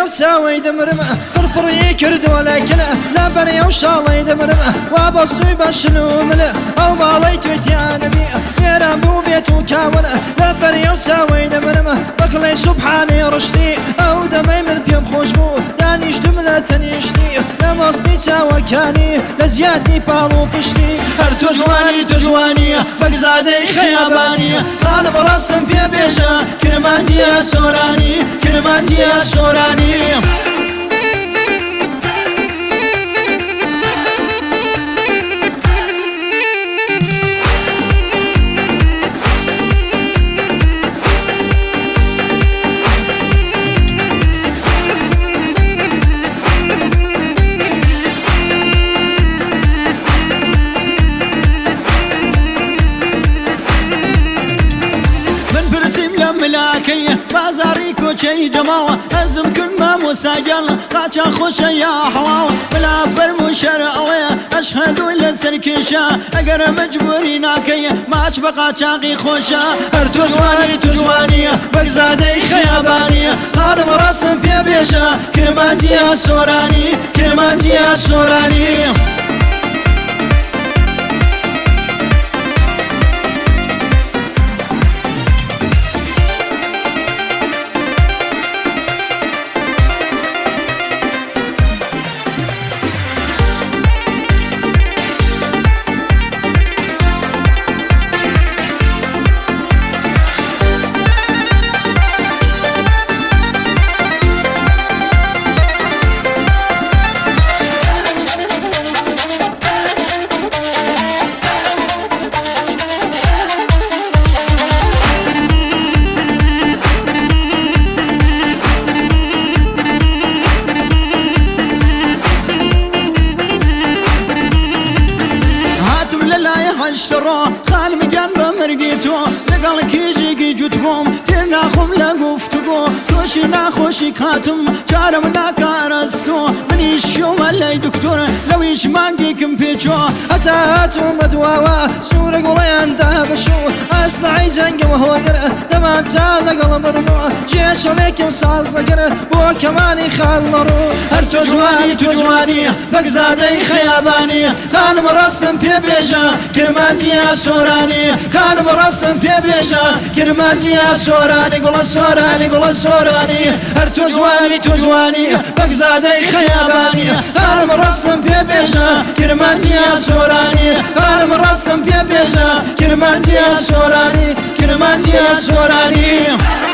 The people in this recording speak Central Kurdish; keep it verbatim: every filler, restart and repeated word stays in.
بەریە و چاوەی دەمرم پڕپڕی کردووە لەکن لە بەریە و شاڵی دەمرم وا بەستووی بەشن و من ئەو باڵی توێتیانەبی وێرە بوو بێت و کاون لە بەریە و چاوەی دەمرم بەکڵی سوبحانی ڕشتی ئەو دەمەی من پێم خۆش بوو دانیشتم لە تەنیشتی لە مەستی چاوەکانی لە زیادی پاڵ و پشتی هەر تۆ جوانی تۆ جوانیە بەگزادەی خەیابانیە قاڵ بەڕاستم پێ بێژە کرمانجیە سۆرانی کرمانجیە سۆرانی ملاکەیە بازاری کۆچەی جەماوە هەرزم کرد مامۆساگەڵ قاچە خۆشە یا هەواوە بلا فەرمو شەرە ئەوەیە ئەشهەدوو لەسەر کێشە ئەگەرە مەجبوری ناکەیە ماچ بە قاچاقی خۆشە هەر تۆ جوانی تو جوانیە بەگزادەی خەیابانیە قاڵم ڕاستم پێ بێژە کرمانجیە سۆرانی کرمانجیە سۆرانی خان مگەن بە مرگی تۆ لەگەڵ کێژێکی جوت بۆم تێر ناخۆم لە گفتوگۆ تۆشی ناخۆشی کاتم چارەم ناکارەستۆ منیش شۆمە لای دکتۆر لەویش مانگێکم پێچۆ هەتا هاتوومە دواوە سوورە گوڵەیاندا بەشۆ ئەسلحەی جەنگەوە هەڵەگەر دەمان چال لەگەڵە بڕمەوە جێشەڵێکم ساز دەگەر بۆ کەمانی خاڵ لەڕۆ هەر تۆ جوانی تو جوانیە بەگزادەی خەیابانیە خانم ڕاستم پێ بێژە کرمانجیە سۆرانی خانم ڕاستم پێ بێژە کرمانجیە سۆرانی گوڵە سۆرانی گوڵە سۆرانی هەر تۆ جوانی تو جوانیە بەگزادەی خەیابانیە خانم ڕاستم پێ بێژە کرمانجیە سۆرانی خانم ڕاستم پێ بێژە کرمانجیە سۆرانی کرمانجیە سۆرانی